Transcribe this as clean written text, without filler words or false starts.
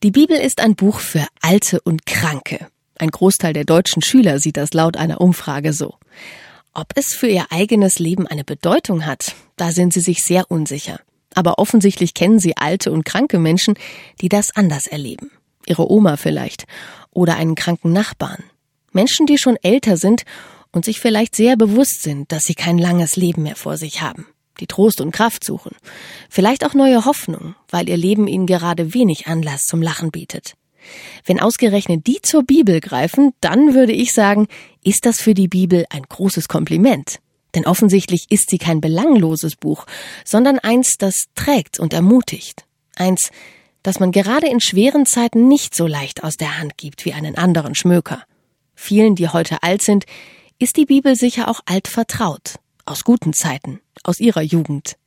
Die Bibel ist ein Buch für Alte und Kranke. Ein Großteil der deutschen Schüler sieht das laut einer Umfrage so. Ob es für ihr eigenes Leben eine Bedeutung hat, da sind sie sich sehr unsicher. Aber offensichtlich kennen sie alte und kranke Menschen, die das anders erleben. Ihre Oma vielleicht oder einen kranken Nachbarn. Menschen, die schon älter sind und sich vielleicht sehr bewusst sind, dass sie kein langes Leben mehr vor sich haben. Die Trost und Kraft suchen. Vielleicht auch neue Hoffnung, weil ihr Leben ihnen gerade wenig Anlass zum Lachen bietet. Wenn ausgerechnet die zur Bibel greifen, dann würde ich sagen, ist das für die Bibel ein großes Kompliment. Denn offensichtlich ist sie kein belangloses Buch, sondern eins, das trägt und ermutigt. Eins, das man gerade in schweren Zeiten nicht so leicht aus der Hand gibt wie einen anderen Schmöker. Vielen, die heute alt sind, ist die Bibel sicher auch alt vertraut. Aus guten Zeiten, aus ihrer Jugend.